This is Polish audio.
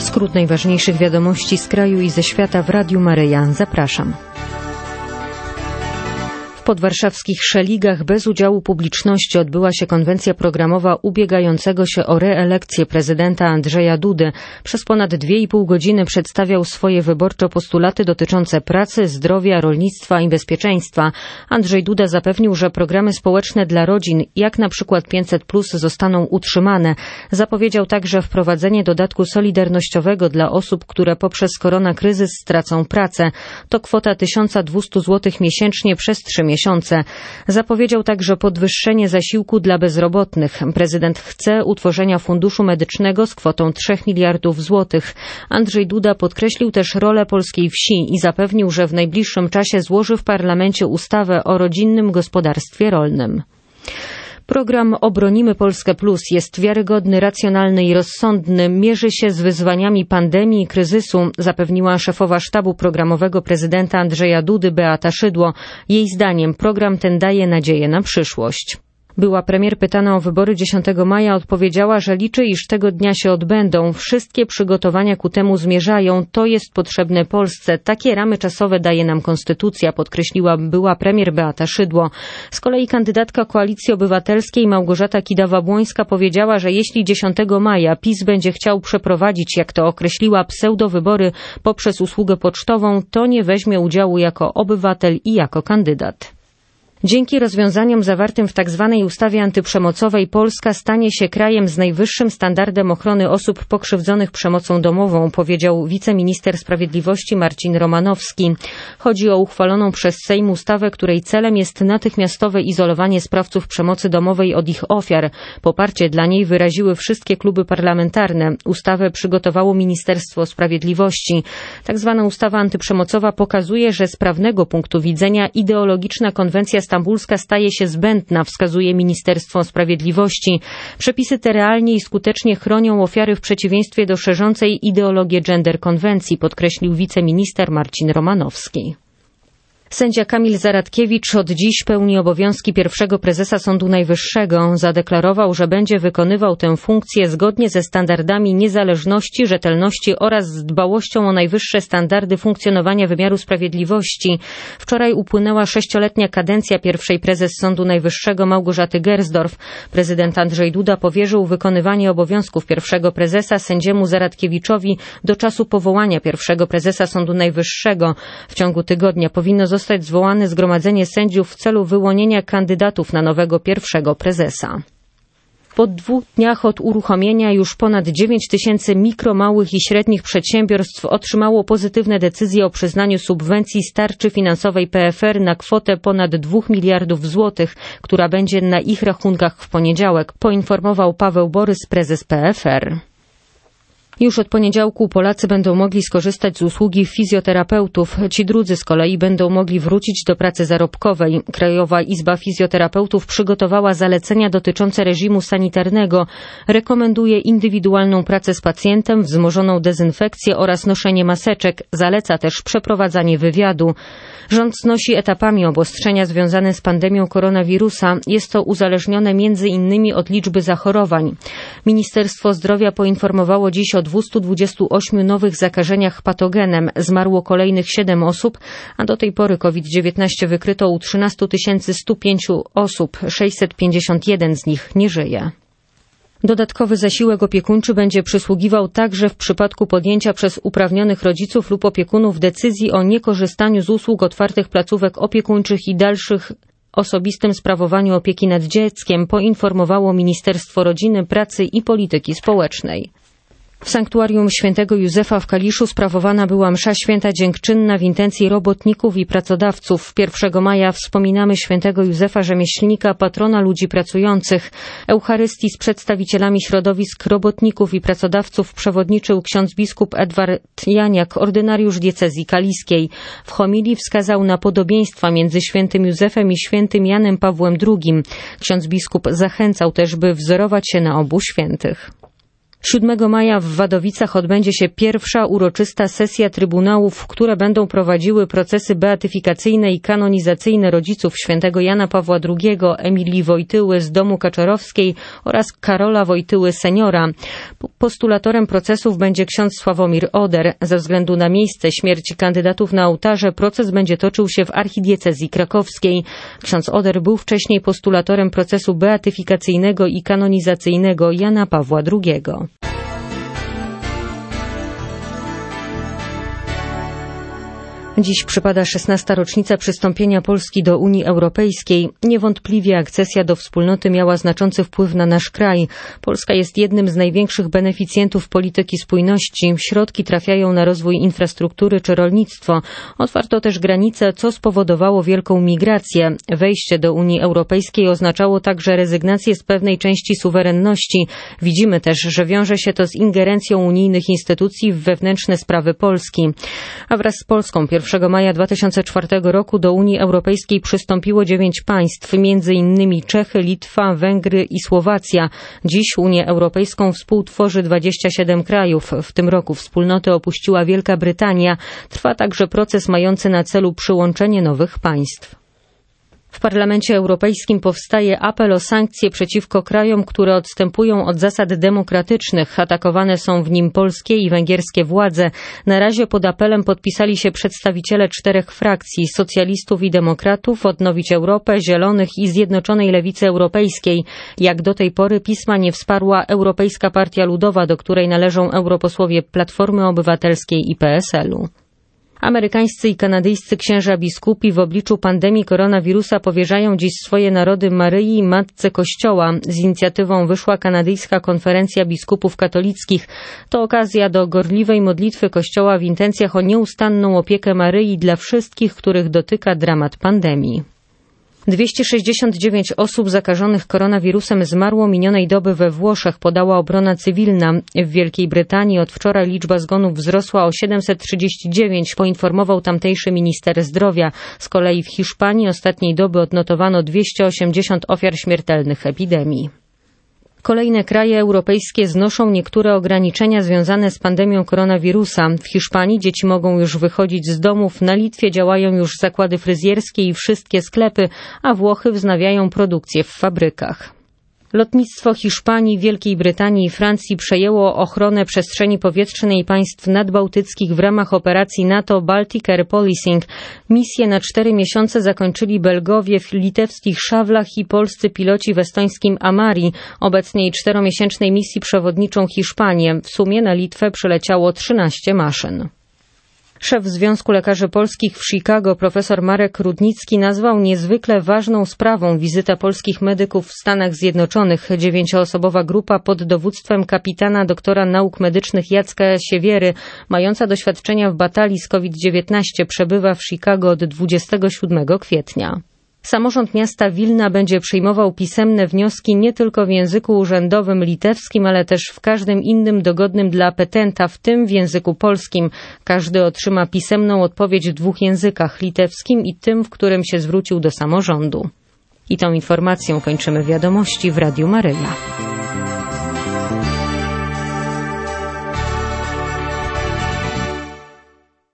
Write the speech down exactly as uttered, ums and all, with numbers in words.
Skrót najważniejszych wiadomości z kraju i ze świata w Radiu Maryja. Zapraszam. W podwarszawskich Szeligach bez udziału publiczności odbyła się konwencja programowa ubiegającego się o reelekcję prezydenta Andrzeja Dudy. Przez ponad dwie i pół godziny przedstawiał swoje wyborcze postulaty dotyczące pracy, zdrowia, rolnictwa i bezpieczeństwa. Andrzej Duda zapewnił, że programy społeczne dla rodzin, jak na przykład pięćset plus, zostaną utrzymane. Zapowiedział także wprowadzenie dodatku solidarnościowego dla osób, które poprzez koronakryzys stracą pracę. To kwota tysiąc dwieście złotych miesięcznie przez trzy miesiące. miesiące. Zapowiedział także podwyższenie zasiłku dla bezrobotnych. Prezydent chce utworzenia funduszu medycznego z kwotą trzech miliardów złotych. Andrzej Duda podkreślił też rolę polskiej wsi i zapewnił, że w najbliższym czasie złoży w parlamencie ustawę o rodzinnym gospodarstwie rolnym. Program Obronimy Polskę Plus jest wiarygodny, racjonalny i rozsądny. Mierzy się z wyzwaniami pandemii i kryzysu, zapewniła szefowa sztabu programowego prezydenta Andrzeja Dudy Beata Szydło. Jej zdaniem program ten daje nadzieję na przyszłość. Była premier pytana o wybory dziesiątego maja, odpowiedziała, że liczy, iż tego dnia się odbędą. Wszystkie przygotowania ku temu zmierzają. To jest potrzebne Polsce. Takie ramy czasowe daje nam konstytucja, podkreśliła była premier Beata Szydło. Z kolei kandydatka Koalicji Obywatelskiej Małgorzata Kidawa-Błońska powiedziała, że jeśli dziesiątego maja PiS będzie chciał przeprowadzić, jak to określiła, pseudowybory poprzez usługę pocztową, to nie weźmie udziału jako obywatel i jako kandydat. Dzięki rozwiązaniom zawartym w tzw. ustawie antyprzemocowej Polska stanie się krajem z najwyższym standardem ochrony osób pokrzywdzonych przemocą domową, powiedział wiceminister sprawiedliwości Marcin Romanowski. Chodzi o uchwaloną przez Sejm ustawę, której celem jest natychmiastowe izolowanie sprawców przemocy domowej od ich ofiar. Poparcie dla niej wyraziły wszystkie kluby parlamentarne. Ustawę przygotowało Ministerstwo Sprawiedliwości. Tak zwana ustawa antyprzemocowa pokazuje, że z prawnego punktu widzenia ideologiczna konwencja stambulska staje się zbędna, wskazuje Ministerstwo Sprawiedliwości. Przepisy te realnie i skutecznie chronią ofiary w przeciwieństwie do szerzącej ideologię gender konwencji, podkreślił wiceminister Marcin Romanowski. Sędzia Kamil Zaradkiewicz od dziś pełni obowiązki pierwszego prezesa Sądu Najwyższego. Zadeklarował, że będzie wykonywał tę funkcję zgodnie ze standardami niezależności, rzetelności oraz z dbałością o najwyższe standardy funkcjonowania wymiaru sprawiedliwości. Wczoraj upłynęła sześcioletnia kadencja pierwszej prezes Sądu Najwyższego Małgorzaty Gersdorf. Prezydent Andrzej Duda powierzył wykonywanie obowiązków pierwszego prezesa sędziemu Zaradkiewiczowi do czasu powołania pierwszego prezesa Sądu Najwyższego. W ciągu tygodnia powinno zostać zostać zwołane zgromadzenie sędziów w celu wyłonienia kandydatów na nowego pierwszego prezesa. Po dwóch dniach od uruchomienia już ponad dziewięć tysięcy mikro, małych i średnich przedsiębiorstw otrzymało pozytywne decyzje o przyznaniu subwencji z tarczy finansowej P F R na kwotę ponad dwóch miliardów złotych, która będzie na ich rachunkach w poniedziałek, poinformował Paweł Borys, prezes P F R. Już od poniedziałku Polacy będą mogli skorzystać z usługi fizjoterapeutów. Ci drudzy z kolei będą mogli wrócić do pracy zarobkowej. Krajowa Izba Fizjoterapeutów przygotowała zalecenia dotyczące reżimu sanitarnego. Rekomenduje indywidualną pracę z pacjentem, wzmożoną dezynfekcję oraz noszenie maseczek. Zaleca też przeprowadzanie wywiadu. Rząd znosi etapami obostrzenia związane z pandemią koronawirusa. Jest to uzależnione między innymi od liczby zachorowań. Ministerstwo Zdrowia poinformowało dziś o dwieście dwadzieścia osiem nowych zakażeniach patogenem. Zmarło kolejnych siedem osób, a do tej pory COVID dziewiętnaście wykryto u trzynaście tysięcy sto pięć osób. sześćset pięćdziesiąt jeden z nich nie żyje. Dodatkowy zasiłek opiekuńczy będzie przysługiwał także w przypadku podjęcia przez uprawnionych rodziców lub opiekunów decyzji o niekorzystaniu z usług otwartych placówek opiekuńczych i dalszych osobistym sprawowaniu opieki nad dzieckiem, poinformowało Ministerstwo Rodziny, Pracy i Polityki Społecznej. W sanktuarium Świętego Józefa w Kaliszu sprawowana była msza święta dziękczynna w intencji robotników i pracodawców. pierwszego maja wspominamy Świętego Józefa Rzemieślnika, patrona ludzi pracujących. Eucharystii z przedstawicielami środowisk robotników i pracodawców przewodniczył ksiądz biskup Edward Janiak, ordynariusz diecezji kaliskiej. W homilii wskazał na podobieństwa między Świętym Józefem i Świętym Janem Pawłem drugim. Ksiądz biskup zachęcał też, by wzorować się na obu świętych. siódmego maja w Wadowicach odbędzie się pierwsza uroczysta sesja trybunałów, które będą prowadziły procesy beatyfikacyjne i kanonizacyjne rodziców świętego Jana Pawła drugiego, Emilii Wojtyły z domu Kaczorowskiej oraz Karola Wojtyły seniora. Postulatorem procesów będzie ksiądz Sławomir Oder. Ze względu na miejsce śmierci kandydatów na ołtarze proces będzie toczył się w archidiecezji krakowskiej. Ksiądz Oder był wcześniej postulatorem procesu beatyfikacyjnego i kanonizacyjnego Jana Pawła drugiego. Dziś przypada szesnasta rocznica przystąpienia Polski do Unii Europejskiej. Niewątpliwie akcesja do wspólnoty miała znaczący wpływ na nasz kraj. Polska jest jednym z największych beneficjentów polityki spójności. Środki trafiają na rozwój infrastruktury czy rolnictwo. Otwarto też granice, co spowodowało wielką migrację. Wejście do Unii Europejskiej oznaczało także rezygnację z pewnej części suwerenności. Widzimy też, że wiąże się to z ingerencją unijnych instytucji w wewnętrzne sprawy Polski. A wraz z Polską pierwszego maja dwa tysiące czwartego roku do Unii Europejskiej przystąpiło dziewięć państw, między innymi Czechy, Litwa, Węgry i Słowacja. Dziś Unię Europejską współtworzy dwadzieścia siedem krajów. W tym roku wspólnotę opuściła Wielka Brytania. Trwa także proces mający na celu przyłączenie nowych państw. W Parlamencie Europejskim powstaje apel o sankcje przeciwko krajom, które odstępują od zasad demokratycznych. Atakowane są w nim polskie i węgierskie władze. Na razie pod apelem podpisali się przedstawiciele czterech frakcji: socjalistów i demokratów, Odnowić Europę, Zielonych i Zjednoczonej Lewicy Europejskiej. Jak do tej pory pisma nie wsparła Europejska Partia Ludowa, do której należą europosłowie Platformy Obywatelskiej i P S L u. Amerykańscy i kanadyjscy księża biskupi w obliczu pandemii koronawirusa powierzają dziś swoje narody Maryi, Matce Kościoła. Z inicjatywą wyszła kanadyjska konferencja biskupów katolickich. To okazja do gorliwej modlitwy Kościoła w intencjach o nieustanną opiekę Maryi dla wszystkich, których dotyka dramat pandemii. dwieście sześćdziesiąt dziewięć osób zakażonych koronawirusem zmarło minionej doby we Włoszech, podała obrona cywilna. W Wielkiej Brytanii od wczoraj liczba zgonów wzrosła o siedemset trzydzieści dziewięć, poinformował tamtejszy minister zdrowia. Z kolei w Hiszpanii ostatniej doby odnotowano dwieście osiemdziesiąt ofiar śmiertelnych epidemii. Kolejne kraje europejskie znoszą niektóre ograniczenia związane z pandemią koronawirusa. W Hiszpanii dzieci mogą już wychodzić z domów, na Litwie działają już zakłady fryzjerskie i wszystkie sklepy, a Włochy wznawiają produkcję w fabrykach. Lotnictwo Hiszpanii, Wielkiej Brytanii i Francji przejęło ochronę przestrzeni powietrznej państw nadbałtyckich w ramach operacji NATO Baltic Air Policing. Misję na cztery miesiące zakończyli Belgowie w litewskich Szawlach i polscy piloci w estońskim Amari. Obecnie jej czteromiesięcznej misji przewodniczą Hiszpanię. W sumie na Litwę przyleciało trzynaście maszyn. Szef Związku Lekarzy Polskich w Chicago, profesor Marek Rudnicki, nazwał niezwykle ważną sprawą wizytę polskich medyków w Stanach Zjednoczonych. Dziewięcioosobowa grupa pod dowództwem kapitana doktora nauk medycznych Jacka Siewiery, mająca doświadczenia w batalii z COVID dziewiętnaście, przebywa w Chicago od dwudziestego siódmego kwietnia. Samorząd miasta Wilna będzie przyjmował pisemne wnioski nie tylko w języku urzędowym litewskim, ale też w każdym innym dogodnym dla petenta, w tym w języku polskim. Każdy otrzyma pisemną odpowiedź w dwóch językach, litewskim i tym, w którym się zwrócił do samorządu. I tą informacją kończymy wiadomości w Radiu Maryja.